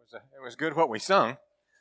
It was good what we sung.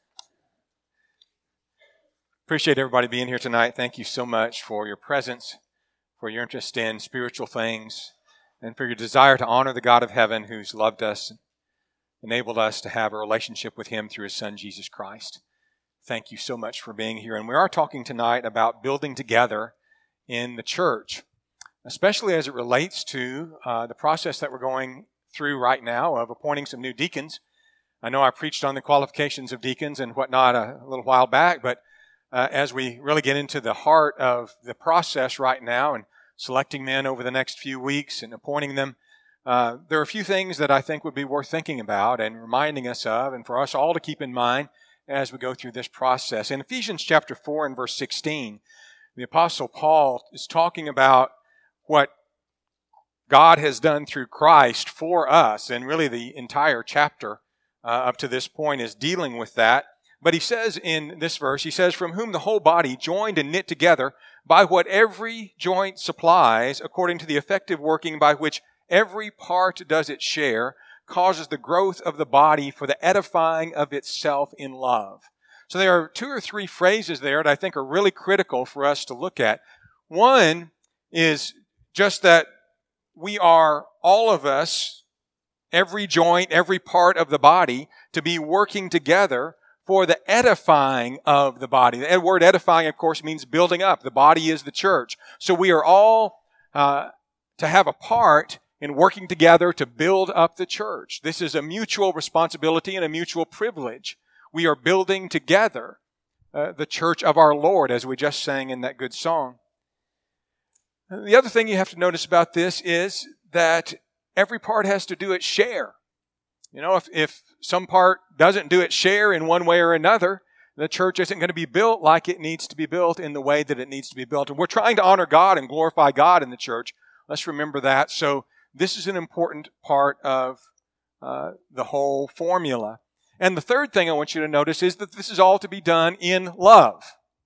Appreciate everybody being here tonight. Thank you so much for your presence, for your interest in spiritual things, and for your desire to honor the God of heaven who's loved us, enabled us to have a relationship with Him through His Son, Jesus Christ. Thank you so much for being here. And we are talking tonight about building together in the church, especially as it relates to the process that we're going through right now of appointing some new deacons. I know I preached on the qualifications of deacons and whatnot a little while back, but as we really get into the heart of the process right now and selecting men over the next few weeks and appointing them, there are a few things that I think would be worth thinking about and reminding us of, and for us all to keep in mind as we go through this process. In Ephesians chapter 4 and verse 16, the Apostle Paul is talking about what God has done through Christ for us, and really the entire chapter up to this point is dealing with that. But he says in this verse, he says, "From whom the whole body, joined and knit together by what every joint supplies, according to the effective working by which every part does its share, causes the growth of the body for the edifying of itself in love." So there are two or three phrases there that I think are really critical for us to look at. One is just that we are, all of us, every joint, every part of the body, to be working together for the edifying of the body. The word edifying, of course, means building up. The body is the church. So we are all to have a part in working together to build up the church. This is a mutual responsibility and a mutual privilege. We are building together the church of our Lord, as we just sang in that good song. The other thing you have to notice about this is that every part has to do its share. You know, if some part doesn't do its share in one way or another, the church isn't going to be built like it needs to be built in the way that it needs to be built. And we're trying to honor God and glorify God in the church. Let's remember that. So this is an important part of the whole formula. And the third thing I want you to notice is that this is all to be done in love.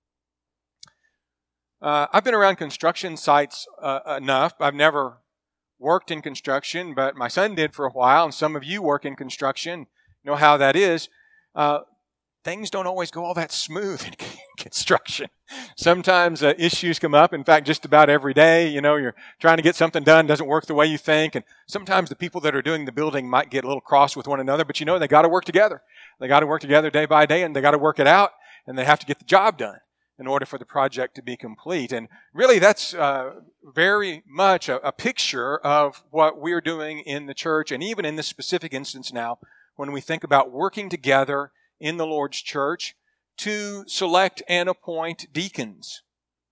I've been around construction sites enough. I've never worked in construction, but my son did for a while, and some of you work in construction, know how that is. Things don't always go all that smooth in construction. Sometimes issues come up. In fact, just about every day, you know, you're trying to get something done, doesn't work the way you think, and sometimes the people that are doing the building might get a little cross with one another, but you know, they got to work together. They got to work together day by day, and they got to work it out, and they have to get the job done in order for the project to be complete. And really, that's very much a picture of what we're doing in the church, and even in this specific instance now, when we think about working together in the Lord's church to select and appoint deacons.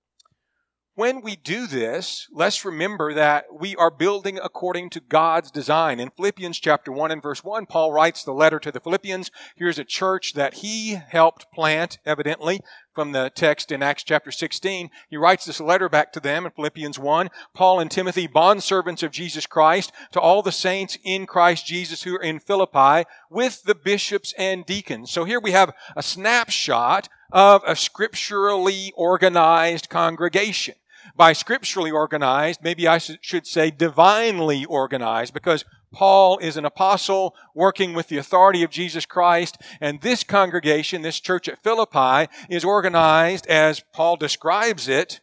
When we do this, let's remember that we are building according to God's design. In Philippians chapter 1 and verse 1, Paul writes the letter to the Philippians. Here's a church that he helped plant, evidently, from the text in Acts chapter 16. He writes this letter back to them in Philippians 1. Paul and Timothy, bondservants of Jesus Christ, to all the saints in Christ Jesus who are in Philippi, with the bishops and deacons. So here we have a snapshot of a scripturally organized congregation. By scripturally organized, maybe I should say divinely organized, because Paul is an apostle working with the authority of Jesus Christ, and this congregation, this church at Philippi, is organized as Paul describes it,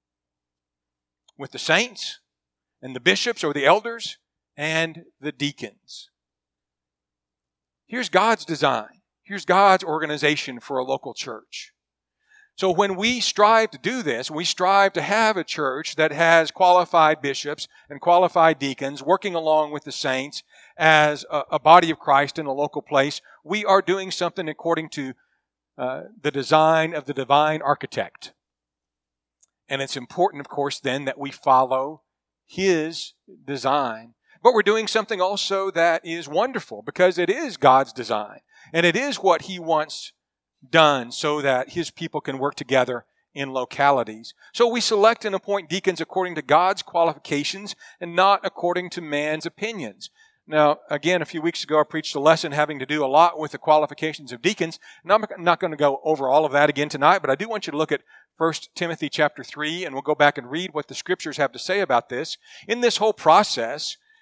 with the saints and the bishops or the elders and the deacons. Here's God's design. Here's God's organization for a local church. So when we strive to do this, we strive to have a church that has qualified bishops and qualified deacons working along with the saints as a body of Christ in a local place. We are doing something according to the design of the divine architect. And it's important, of course, then that we follow His design. But we're doing something also that is wonderful because it is God's design. And it is what He wants done so that His people can work together in localities. So we select and appoint deacons according to God's qualifications and not according to man's opinions. Now, again, a few weeks ago I preached a lesson having to do a lot with the qualifications of deacons, and I'm not going to go over all of that again tonight, but I do want you to look at 1 Timothy chapter 3, and we'll go back and read what the Scriptures have to say about this. In this whole process,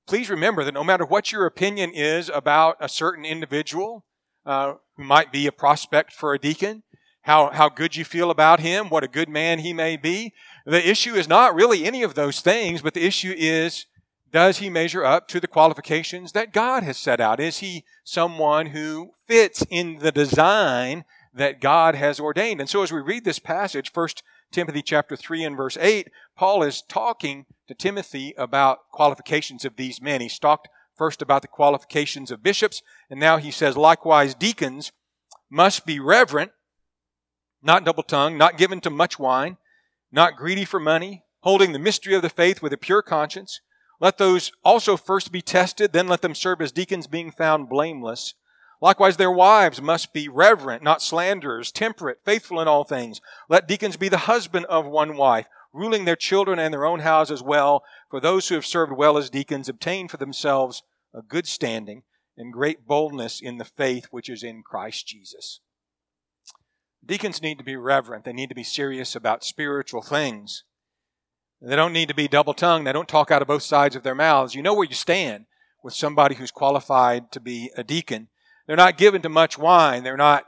please remember that no matter what your opinion is about a certain individual who might be a prospect for a deacon, how good you feel about him, what a good man he may be, the issue is not really any of those things, but the issue is, does he measure up to the qualifications that God has set out? Is he someone who fits in the design that God has ordained? And so as we read this passage, 1 Timothy chapter 3 and verse 8, Paul is talking to Timothy about qualifications of these men. He's talked first about the qualifications of bishops, and now he says, likewise, deacons must be reverent, not double-tongued, not given to much wine, not greedy for money, holding the mystery of the faith with a pure conscience. Let those also first be tested, then let them serve as deacons, being found blameless. Likewise, their wives must be reverent, not slanderers, temperate, faithful in all things. Let deacons be the husband of one wife, ruling their children and their own houses well. For those who have served well as deacons obtain for themselves a good standing and great boldness in the faith which is in Christ Jesus. Deacons need to be reverent. They need to be serious about spiritual things. They don't need to be double-tongued. They don't talk out of both sides of their mouths. You know where you stand with somebody who's qualified to be a deacon. They're not given to much wine. They're not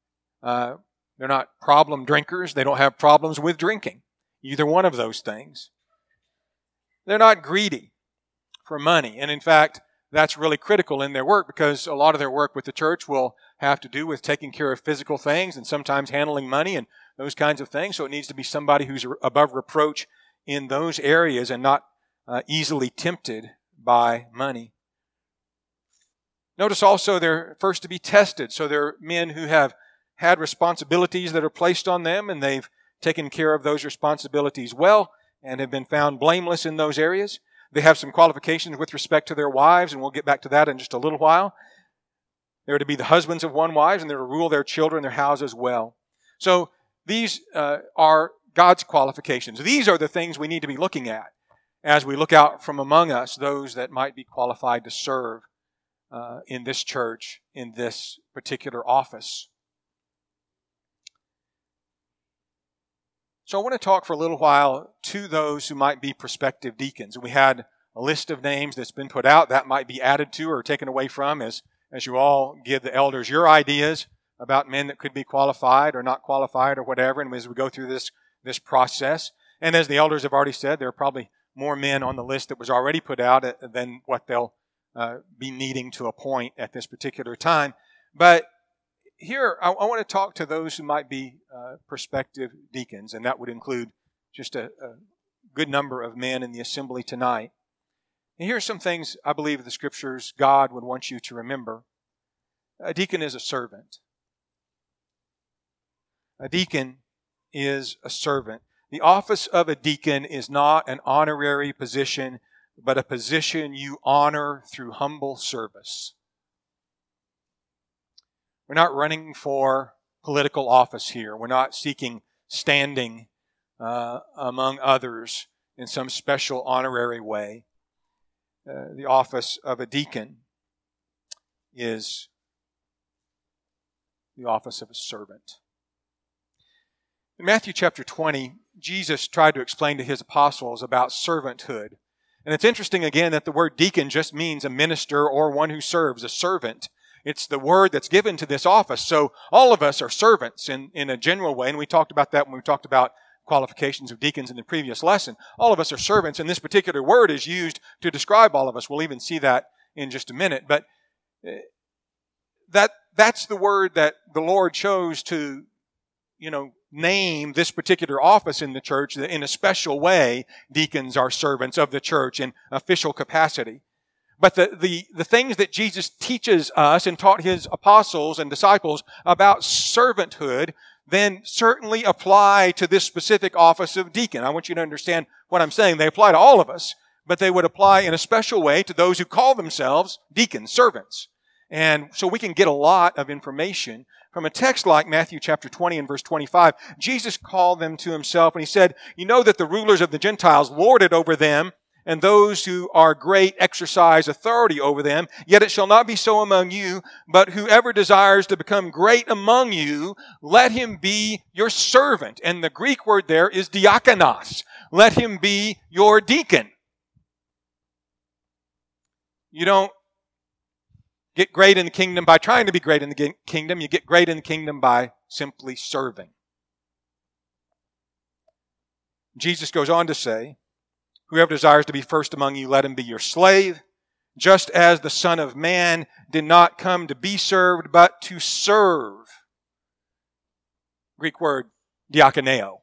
problem drinkers. They don't have problems with drinking. Either one of those things. They're not greedy for money. And in fact, that's really critical in their work, because a lot of their work with the church will have to do with taking care of physical things and sometimes handling money and those kinds of things. So it needs to be somebody who's above reproach in those areas and not easily tempted by money. Notice also they're first to be tested. So they're men who have had responsibilities that are placed on them, and they've taken care of those responsibilities well and have been found blameless in those areas. They have some qualifications with respect to their wives, and we'll get back to that in just a little while. They're to be the husbands of one wife, and they're to rule their children and their houses well. So these are God's qualifications. These are the things we need to be looking at as we look out from among us those that might be qualified to serve in this church, in this particular office. So I want to talk for a little while to those who might be prospective deacons. We had a list of names that's been put out that might be added to or taken away from as you all give the elders your ideas about men that could be qualified or not qualified or whatever, and as we go through this process. And as the elders have already said, there are probably more men on the list that was already put out than what they'll be needing to appoint at this particular time. But here, I want to talk to those who might be prospective deacons, and that would include just a good number of men in the assembly tonight. And here are some things I believe the Scriptures God would want you to remember. A deacon is a servant. A deacon is a servant. The office of a deacon is not an honorary position, but a position you honor through humble service. We're not running for political office here. We're not seeking standing among others in some special honorary way. The office of a deacon is the office of a servant. In Matthew chapter 20, Jesus tried to explain to his apostles about servanthood. And it's interesting again that the word deacon just means a minister or one who serves, a servant. It's the word that's given to this office. So all of us are servants in a general way, and we talked about that when we talked about qualifications of deacons in the previous lesson. All of us are servants, and this particular word is used to describe all of us. We'll even see that in just a minute. But that's the word that the Lord chose to, name this particular office in the church in a special way. Deacons are servants of the church in official capacity. But the things that Jesus teaches us and taught his apostles and disciples about servanthood then certainly apply to this specific office of deacon. I want you to understand what I'm saying. They apply to all of us, but they would apply in a special way to those who call themselves deacons, servants. And so we can get a lot of information from a text like Matthew chapter 20 and verse 25. Jesus called them to himself, and he said, "You know that the rulers of the Gentiles lord it over them, and those who are great exercise authority over them. Yet it shall not be so among you, but whoever desires to become great among you, let him be your servant." And the Greek word there is diakonos. Let him be your deacon. You don't get great in the kingdom by trying to be great in the kingdom. You get great in the kingdom by simply serving. Jesus goes on to say, whoever desires to be first among you, let him be your slave, just as the Son of Man did not come to be served, but to serve. Greek word, diakoneo.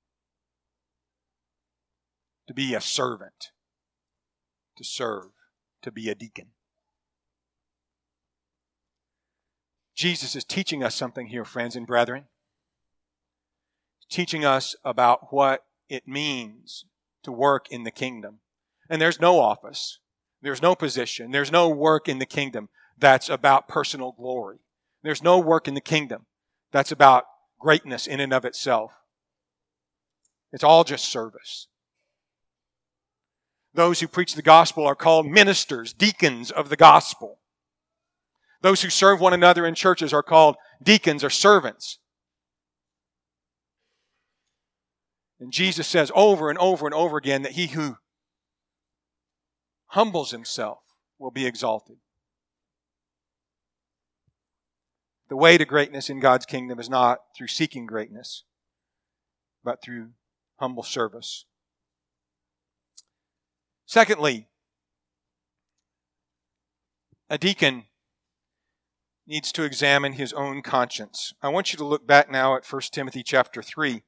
To be a servant. To serve. To be a deacon. Jesus is teaching us something here, friends and brethren. Teaching us about what it means to work in the kingdom. And there's no office, there's no position, there's no work in the kingdom that's about personal glory. There's no work in the kingdom that's about greatness in and of itself. It's all just service. Those who preach the gospel are called ministers, deacons of the gospel. Those who serve one another in churches are called deacons or servants. And Jesus says over and over and over again that he who humbles himself will be exalted. The way to greatness in God's kingdom is not through seeking greatness, but through humble service. Secondly, a deacon needs to examine his own conscience. I want you to look back now at 1 Timothy chapter 3.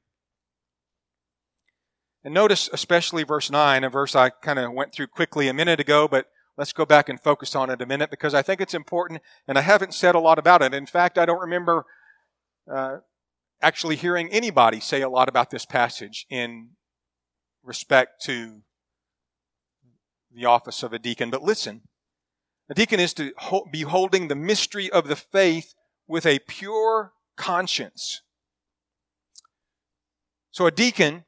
And notice especially verse 9, a verse I kind of went through quickly a minute ago, but let's go back and focus on it a minute because I think it's important, and I haven't said a lot about it. In fact, I don't remember actually hearing anybody say a lot about this passage in respect to the office of a deacon. But listen, a deacon is to be holding the mystery of the faith with a pure conscience. So a deacon,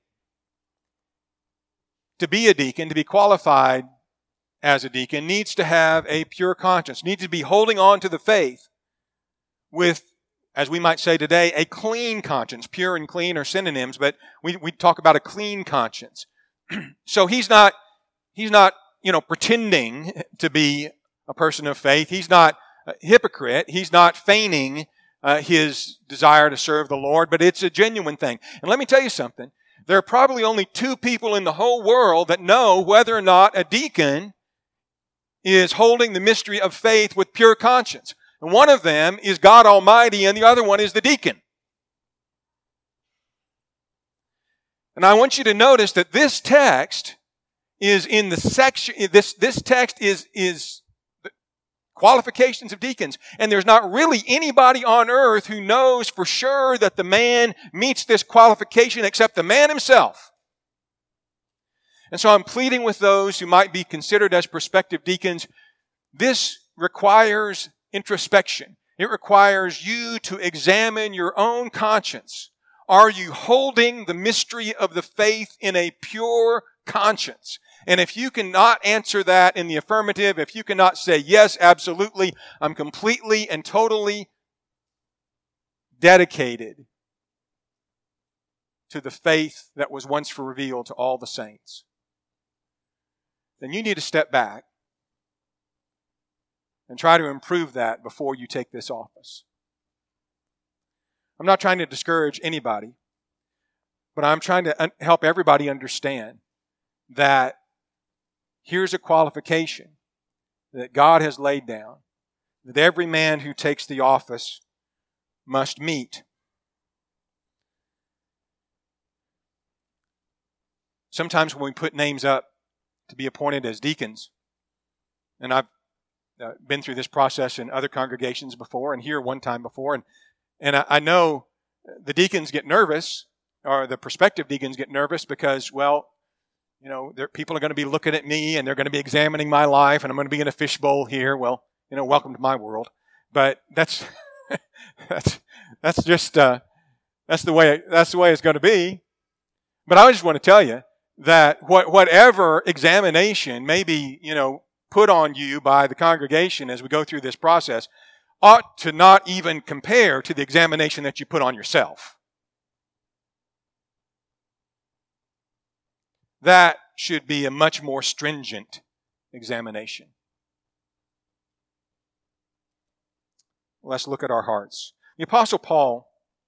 to be a deacon, to be qualified as a deacon, needs to have a pure conscience, needs to be holding on to the faith with, as we might say today, a clean conscience. Pure and clean are synonyms, but we talk about a clean conscience. So he's not, pretending to be a person of faith. He's not a hypocrite. He's not feigning his desire to serve the Lord, but it's a genuine thing. And let me tell you something. There are probably only two people in the whole world that know whether or not a deacon is holding the mystery of faith with pure conscience. And one of them is God Almighty, and the other one is the deacon. And I want you to notice that this text is in the section, this text is the qualifications of deacons. And there's not really anybody on earth who knows for sure that the man meets this qualification except the man himself. And so I'm pleading with those who might be considered as prospective deacons. This requires introspection. It requires you to examine your own conscience. Are you holding the mystery of the faith in a pure conscience? And if you cannot answer that in the affirmative, if you cannot say, yes, absolutely, I'm completely and totally dedicated to the faith that was once revealed to all the saints, then you need to step back and try to improve that before you take this office. I'm not trying to discourage anybody, but I'm trying to help everybody understand that here's a qualification that God has laid down that every man who takes the office must meet. Sometimes when we put names up to be appointed as deacons, and I've been through this process in other congregations before and here one time before, and I know the deacons get nervous, or the prospective deacons get nervous because, well, people are going to be looking at me and they're going to be examining my life and I'm going to be in a fishbowl here. Well, welcome to my world. But that's just that's the way it's going to be. But I just want to tell you that whatever examination may be, put on you by the congregation as we go through this process ought to not even compare to the examination that you put on yourself. That should be a much more stringent examination. let's look at our hearts. The Apostle Paul,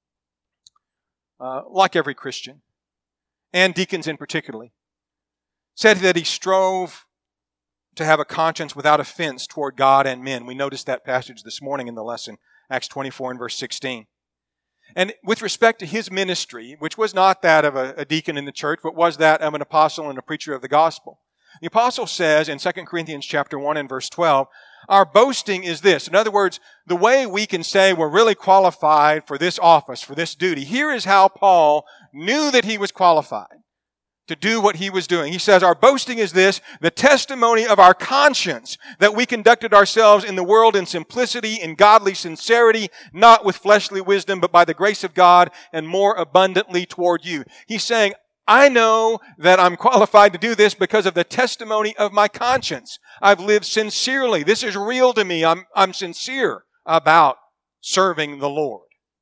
like every Christian, and deacons in particular, said that he strove to have a conscience without offense toward God and men. We noticed that passage this morning in the lesson, Acts 24 and verse 16. And with respect to his ministry, which was not that of a deacon in the church, but was that of an apostle and a preacher of the gospel, the apostle says in 2 Corinthians chapter 1 and verse 12, our boasting is this. In other words, the way we can say we're really qualified for this office, for this duty. Here is how Paul knew that he was qualified to do what he was doing. He says, our boasting is this, the testimony of our conscience, that we conducted ourselves in the world in simplicity, in godly sincerity, not with fleshly wisdom, but by the grace of God, and more abundantly toward you. He's saying, I know that I'm qualified to do this because of the testimony of my conscience. I've lived sincerely. This is real to me. I'm sincere about serving the Lord.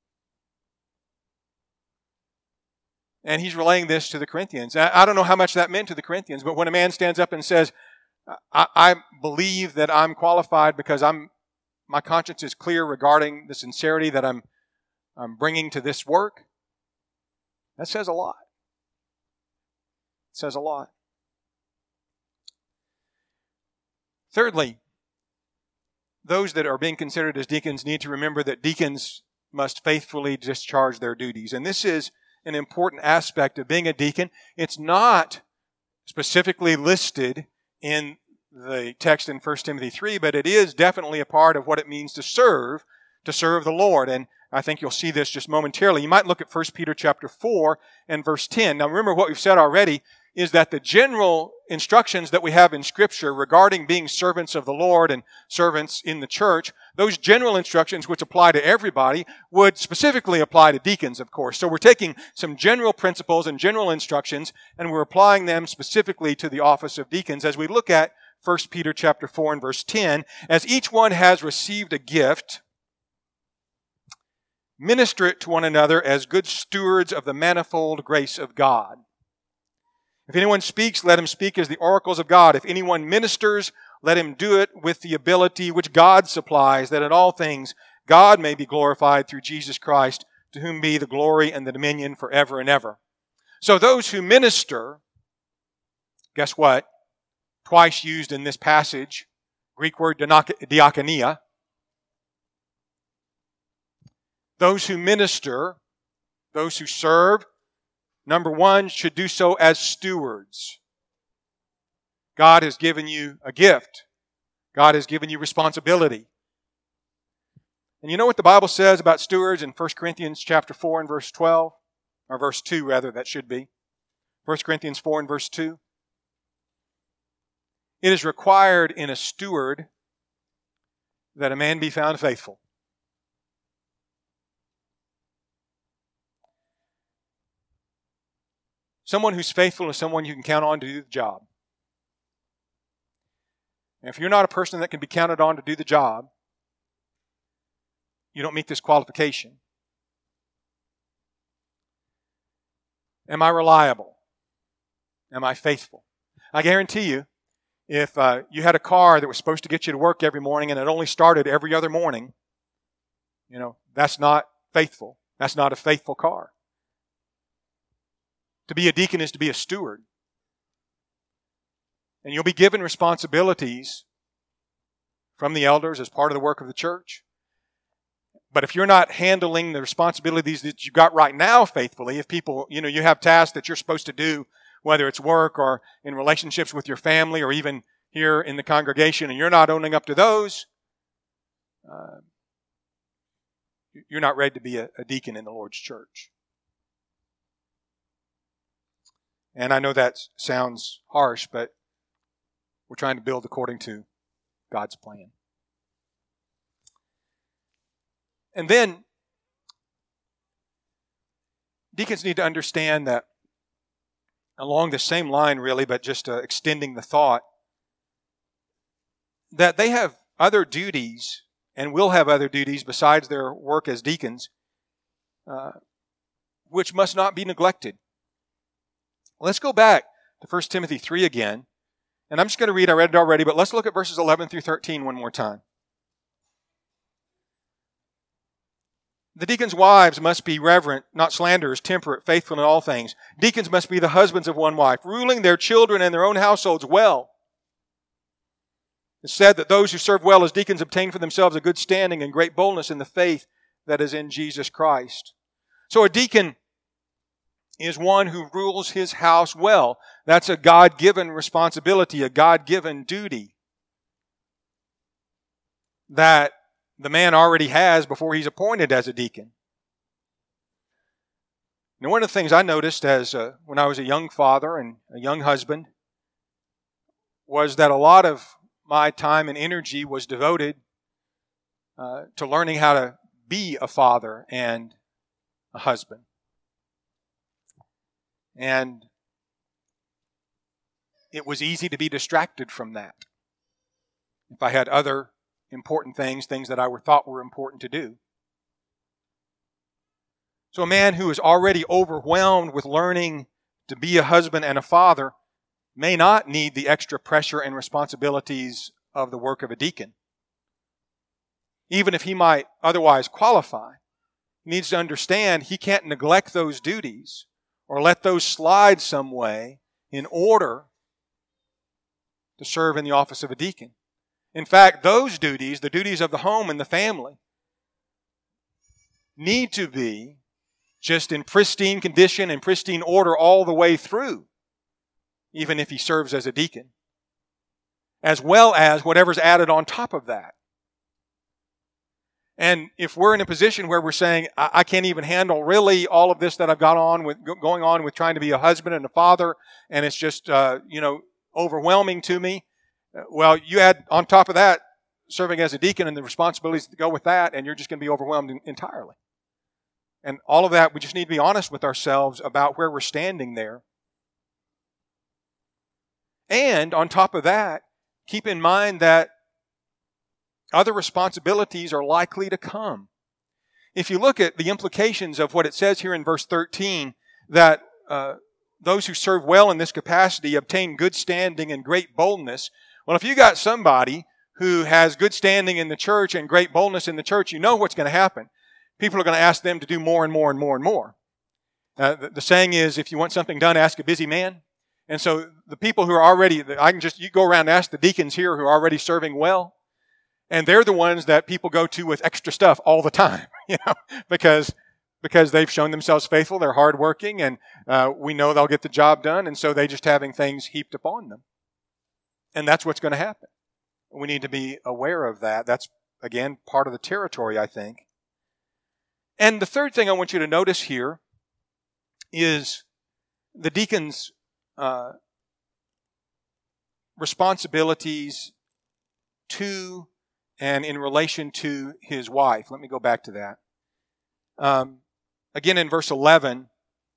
And he's relaying this to the Corinthians. I don't know how much that meant to the Corinthians, but when a man stands up and says, I believe that I'm qualified because my conscience is clear regarding the sincerity that I'm bringing to this work, that says a lot. It says a lot. Thirdly, those that are being considered as deacons need to remember that deacons must faithfully discharge their duties. And this is an important aspect of being a deacon. It's not specifically listed in the text in 1 Timothy 3, but it is definitely a part of what it means to serve the Lord. And I think you'll see this just momentarily. You might look at 1 Peter chapter 4 and verse 10. Now remember what we've said already is that the general instructions that we have in Scripture regarding being servants of the Lord and servants in the church, those general instructions which apply to everybody would specifically apply to deacons, of course. So we're taking some general principles and general instructions and we're applying them specifically to the office of deacons as we look at 1 Peter chapter 4 and verse 10. As each one has received a gift, minister it to one another as good stewards of the manifold grace of God. If anyone speaks, let him speak as the oracles of God. If anyone ministers, let him do it with the ability which God supplies, that in all things God may be glorified through Jesus Christ, to whom be the glory and the dominion forever and ever. So those who minister, guess what? Twice used in this passage, Greek word diakonia. Those who minister, those who serve, number one, should do so as stewards. God has given you a gift. God has given you responsibility. And you know what the Bible says about stewards in 1 Corinthians chapter 4 and verse 12? Or verse 2 rather, that should be. 1 Corinthians 4 and verse 2. It is required in a steward that a man be found faithful. Someone who's faithful is someone you can count on to do the job. And if you're not a person that can be counted on to do the job, you don't meet this qualification. Am I reliable? Am I faithful? I guarantee you, if you had a car that was supposed to get you to work every morning and it only started every other morning, that's not faithful. That's not a faithful car. To be a deacon is to be a steward. And you'll be given responsibilities from the elders as part of the work of the church. But if you're not handling the responsibilities that you've got right now faithfully, if people, you have tasks that you're supposed to do, whether it's work or in relationships with your family or even here in the congregation, and you're not owning up to those, you're not ready to be a deacon in the Lord's church. And I know that sounds harsh, but we're trying to build according to God's plan. And then, deacons need to understand that along the same line, really, but just extending the thought, that they have other duties and will have other duties besides their work as deacons, which must not be neglected. Let's go back to 1 Timothy 3 again. And I'm just going to read, I read it already, but let's look at verses 11 through 13 one more time. The deacons' wives must be reverent, not slanderers, temperate, faithful in all things. Deacons must be the husbands of one wife, ruling their children and their own households well. It's said that those who serve well as deacons obtain for themselves a good standing and great boldness in the faith that is in Jesus Christ. So a deacon is one who rules his house well. That's a God-given responsibility, a God-given duty that the man already has before he's appointed as a deacon. Now, one of the things I noticed when I was a young father and a young husband was that a lot of my time and energy was devoted to learning how to be a father and a husband. And it was easy to be distracted from that. If I had other important things that I thought were important to do. So a man who is already overwhelmed with learning to be a husband and a father may not need the extra pressure and responsibilities of the work of a deacon. Even if he might otherwise qualify, he needs to understand he can't neglect those duties or let those slide some way in order to serve in the office of a deacon. In fact, those duties, the duties of the home and the family, need to be just in pristine condition and pristine order all the way through, even if he serves as a deacon, as well as whatever's added on top of that. And if we're in a position where we're saying, I can't even handle really all of this that I've got going on with trying to be a husband and a father, and it's just, overwhelming to me, well, you add on top of that serving as a deacon and the responsibilities that go with that, and you're just going to be overwhelmed entirely. And all of that, we just need to be honest with ourselves about where we're standing there. And on top of that, keep in mind that other responsibilities are likely to come. If you look at the implications of what it says here in verse 13, that those who serve well in this capacity obtain good standing and great boldness. Well, if you got somebody who has good standing in the church and great boldness in the church, you know what's going to happen. People are going to ask them to do more and more and more and more. The saying is, if you want something done, ask a busy man. And so the people who are already, you go around and ask the deacons here who are already serving well, and they're the ones that people go to with extra stuff all the time, because they've shown themselves faithful, they're hardworking, and we know they'll get the job done, and so they're just having things heaped upon them. And that's what's going to happen. We need to be aware of that. That's, again, part of the territory, I think. And the third thing I want you to notice here is the deacon's responsibilities to and in relation to his wife. Let me go back to that. Again, in verse 11,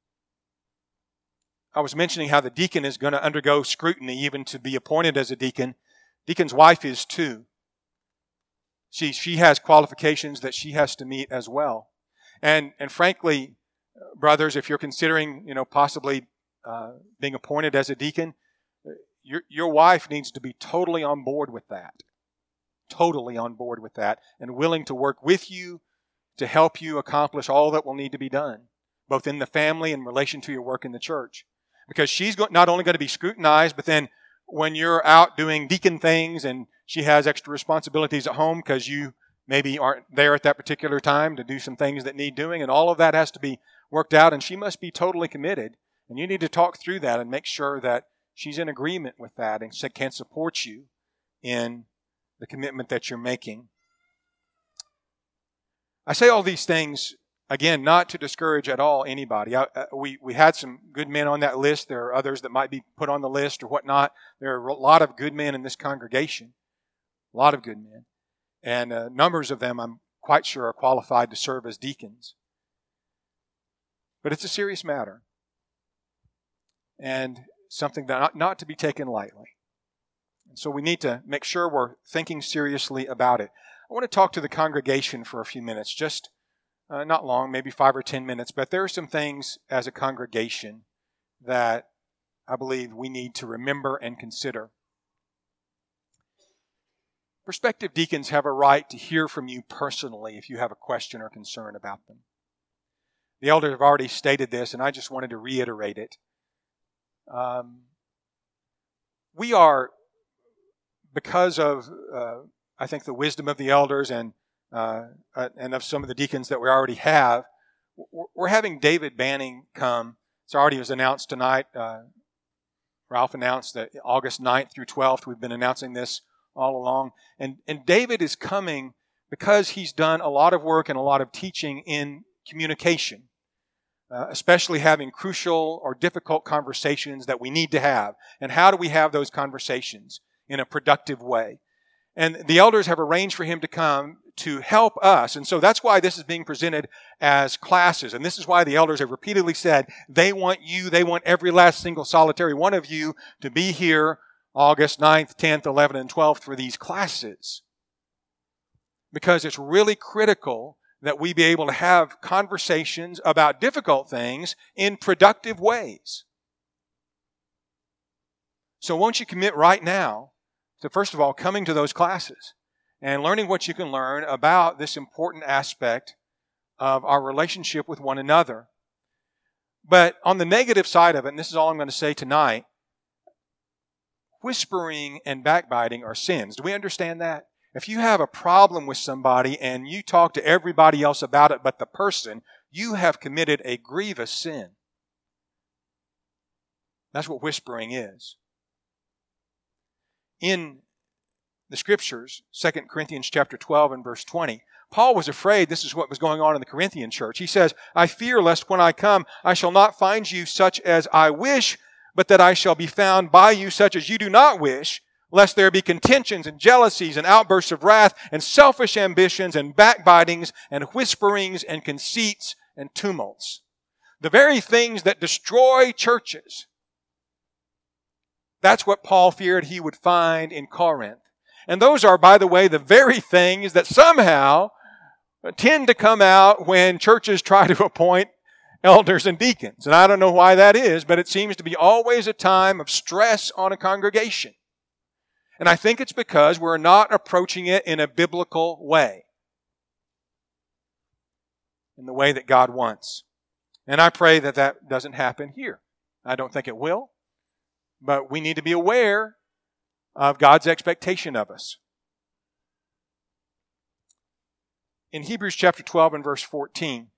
I was mentioning how the deacon is going to undergo scrutiny even to be appointed as a deacon. Deacon's wife is too. She has qualifications that she has to meet as well. And frankly, brothers, if you're considering, possibly being appointed as a deacon, your wife needs to be totally on board with that. Totally on board with that, and willing to work with you to help you accomplish all that will need to be done, both in the family and in relation to your work in the church. Because she's not only going to be scrutinized, but then when you're out doing deacon things and she has extra responsibilities at home because you maybe aren't there at that particular time to do some things that need doing, and all of that has to be worked out, and she must be totally committed. And you need to talk through that and make sure that she's in agreement with that and can support you in the commitment that you're making. I say all these things, again, not to discourage at all anybody. We had some good men on that list. There are others that might be put on the list or whatnot. There are a lot of good men in this congregation. A lot of good men. And numbers of them, I'm quite sure, are qualified to serve as deacons. But it's a serious matter. And something that not to be taken lightly. And so we need to make sure we're thinking seriously about it. I want to talk to the congregation for a few minutes, just not long, maybe 5 or 10 minutes, but there are some things as a congregation that I believe we need to remember and consider. Prospective deacons have a right to hear from you personally if you have a question or concern about them. The elders have already stated this, and I just wanted to reiterate it. We are, because of, I think, the wisdom of the elders and of some of the deacons that we already have, we're having David Banning come. It's already was announced tonight. Ralph announced that August 9th through 12th, we've been announcing this all along. And David is coming because he's done a lot of work and a lot of teaching in communication, especially having crucial or difficult conversations that we need to have. And how do we have those conversations in a productive way? And the elders have arranged for him to come to help us. And so that's why this is being presented as classes. And this is why the elders have repeatedly said they want every last single solitary one of you to be here August 9th, 10th, 11th, and 12th for these classes. Because it's really critical that we be able to have conversations about difficult things in productive ways. So won't you commit right now to, first of all, coming to those classes and learning what you can learn about this important aspect of our relationship with one another. But on the negative side of it, and this is all I'm going to say tonight, whispering and backbiting are sins. Do we understand that? If you have a problem with somebody and you talk to everybody else about it but the person, you have committed a grievous sin. That's what whispering is. In the Scriptures, 2 Corinthians chapter 12 and verse 20, Paul was afraid this is what was going on in the Corinthian church. He says, I fear lest when I come, I shall not find you such as I wish, but that I shall be found by you such as you do not wish, lest there be contentions and jealousies and outbursts of wrath and selfish ambitions and backbitings and whisperings and conceits and tumults. The very things that destroy churches. That's what Paul feared he would find in Corinth. And those are, by the way, the very things that somehow tend to come out when churches try to appoint elders and deacons. And I don't know why that is, but it seems to be always a time of stress on a congregation. And I think it's because we're not approaching it in a biblical way, in the way that God wants. And I pray that that doesn't happen here. I don't think it will, but we need to be aware of God's expectation of us. In Hebrews chapter 12 and verse 14,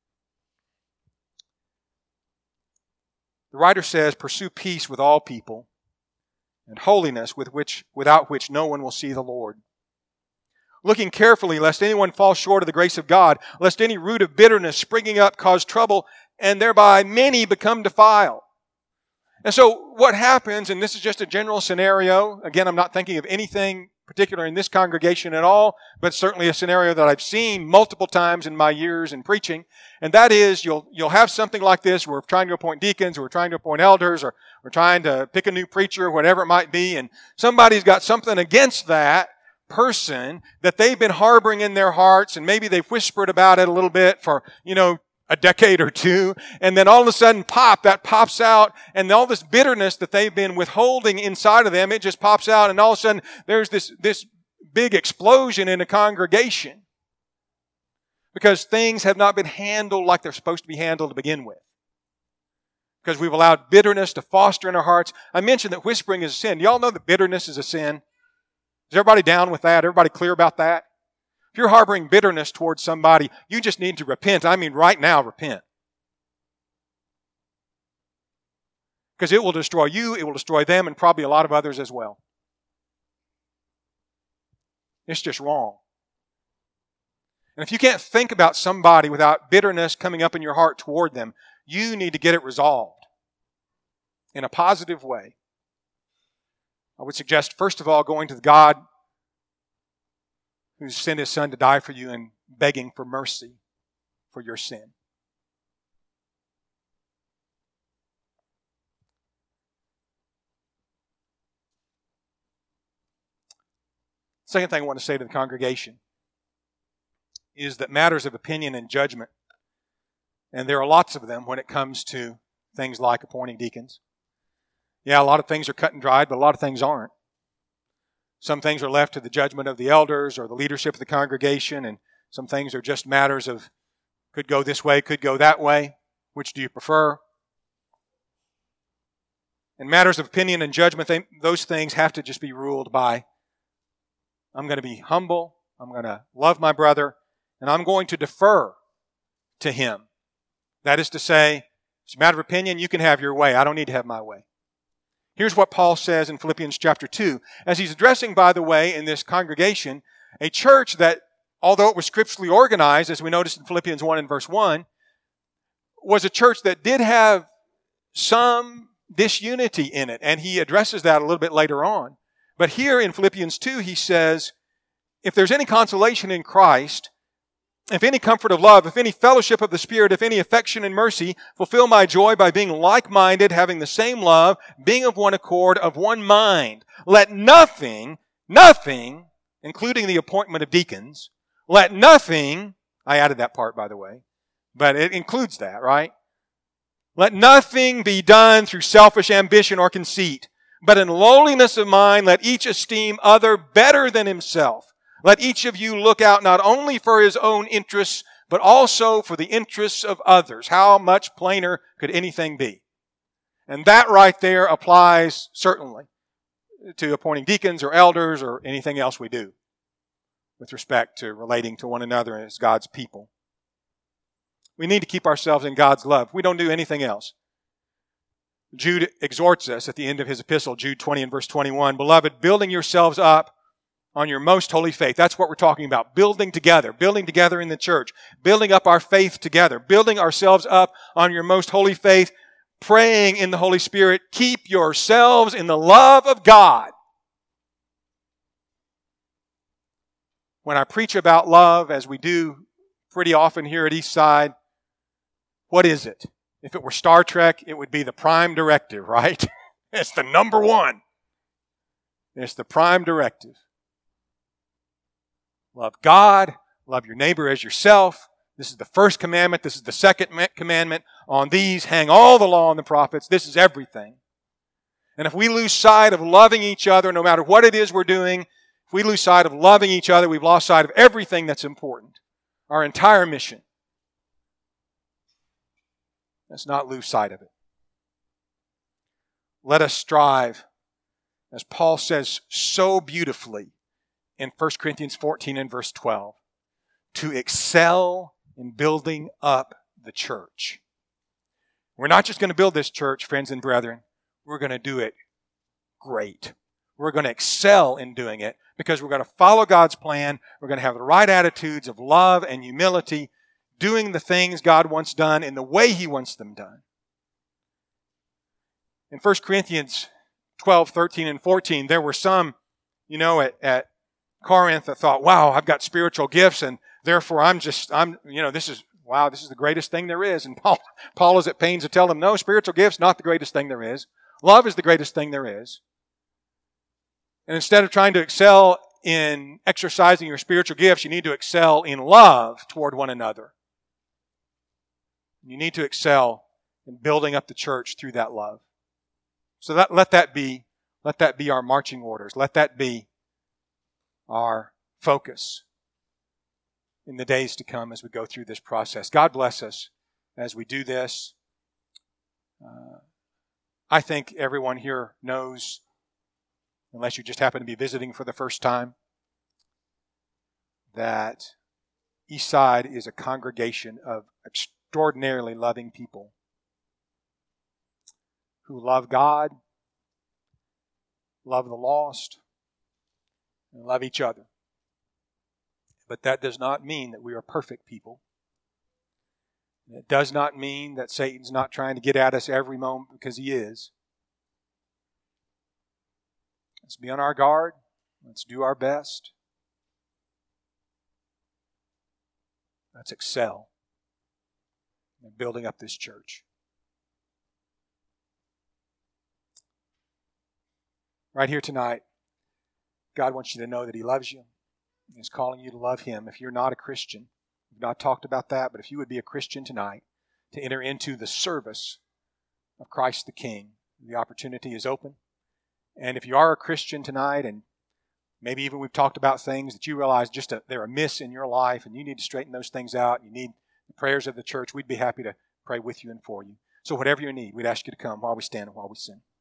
the writer says, pursue peace with all people and holiness without which no one will see the Lord. Looking carefully lest anyone fall short of the grace of God, lest any root of bitterness springing up cause trouble, and thereby many become defiled. And so what happens, and this is just a general scenario, again, I'm not thinking of anything particular in this congregation at all, but certainly a scenario that I've seen multiple times in my years in preaching, and that is you'll have something like this. We're trying to appoint deacons, or we're trying to appoint elders, or we're trying to pick a new preacher, whatever it might be, and somebody's got something against that person that they've been harboring in their hearts, and maybe they've whispered about it a little bit for, a decade or two, and then all of a sudden that pops out, and all this bitterness that they've been withholding inside of them, it just pops out, and all of a sudden there's this big explosion in a congregation because things have not been handled like they're supposed to be handled to begin with. Because we've allowed bitterness to foster in our hearts. I mentioned that whispering is a sin. Do y'all know that bitterness is a sin? Is everybody down with that? Everybody clear about that? If you're harboring bitterness towards somebody, you just need to repent. I mean, right now, repent. Because it will destroy you, it will destroy them, and probably a lot of others as well. It's just wrong. And if you can't think about somebody without bitterness coming up in your heart toward them, you need to get it resolved in a positive way. I would suggest, first of all, going to God who sent His Son to die for you and begging for mercy for your sin. Second thing I want to say to the congregation is that matters of opinion and judgment, and there are lots of them when it comes to things like appointing deacons. Yeah, a lot of things are cut and dried, but a lot of things aren't. Some things are left to the judgment of the elders or the leadership of the congregation, and some things are just matters of could go this way, could go that way. Which do you prefer? In matters of opinion and judgment, those things have to just be ruled by, I'm going to be humble, I'm going to love my brother, and I'm going to defer to him. That is to say, it's a matter of opinion, you can have your way. I don't need to have my way. Here's what Paul says in Philippians chapter 2. As he's addressing, by the way, in this congregation, a church that, although it was scripturally organized, as we noticed in Philippians 1 and verse 1, was a church that did have some disunity in it. And he addresses that a little bit later on. But here in Philippians 2, he says, if there's any consolation in Christ, if any comfort of love, if any fellowship of the Spirit, if any affection and mercy, fulfill my joy by being like-minded, having the same love, being of one accord, of one mind. Let nothing, including the appointment of deacons, let nothing, I added that part by the way, but it includes that, right? Let nothing be done through selfish ambition or conceit, but in lowliness of mind let each esteem other better than himself. Let each of you look out not only for his own interests, but also for the interests of others. How much plainer could anything be? And that right there applies certainly to appointing deacons or elders or anything else we do with respect to relating to one another as God's people. We need to keep ourselves in God's love. We don't do anything else. Jude exhorts us at the end of his epistle, Jude 20 and verse 21, Beloved, building yourselves up on your most holy faith. That's what we're talking about. Building together in the church, building up our faith together, building ourselves up on your most holy faith, praying in the Holy Spirit. Keep yourselves in the love of God. When I preach about love, as we do pretty often here at Eastside, what is it? If it were Star Trek, it would be the prime directive, right? It's the number one. It's the prime directive. Love God, love your neighbor as yourself. This is the first commandment. This is the second commandment. On these hang all the law and the prophets. This is everything. And if we lose sight of loving each other, no matter what it is we're doing, if we lose sight of loving each other, we've lost sight of everything that's important. Our entire mission. Let's not lose sight of it. Let us strive, as Paul says so beautifully in 1 Corinthians 14 and verse 12, to excel in building up the church. We're not just going to build this church, friends and brethren. We're going to do it great. We're going to excel in doing it because we're going to follow God's plan. We're going to have the right attitudes of love and humility, doing the things God wants done in the way He wants them done. In 1 Corinthians 12, 13, and 14, there were some, at Corinth that thought, wow, I've got spiritual gifts and therefore this is the greatest thing there is. And Paul is at pains to tell them, no, spiritual gifts, not the greatest thing there is. Love is the greatest thing there is. And instead of trying to excel in exercising your spiritual gifts, you need to excel in love toward one another. You need to excel in building up the church through that love. So let that be our marching orders. Let that be our focus in the days to come as we go through this process. God bless us as we do this. I think everyone here knows, unless you just happen to be visiting for the first time, that Eastside is a congregation of extraordinarily loving people who love God, love the lost, and love each other. But that does not mean that we are perfect people. It does not mean that Satan's not trying to get at us every moment, because he is. Let's be on our guard. Let's do our best. Let's excel in building up this church. Right here tonight, God wants you to know that He loves you. He's calling you to love Him. If you're not a Christian, we've not talked about that, but if you would be a Christian tonight to enter into the service of Christ the King, the opportunity is open. And if you are a Christian tonight and Maybe even we've talked about things that you realize they're amiss in your life and you need to straighten those things out. You need the prayers of the church. We'd be happy to pray with you and for you. So whatever you need, we'd ask you to come while we stand and while we sing.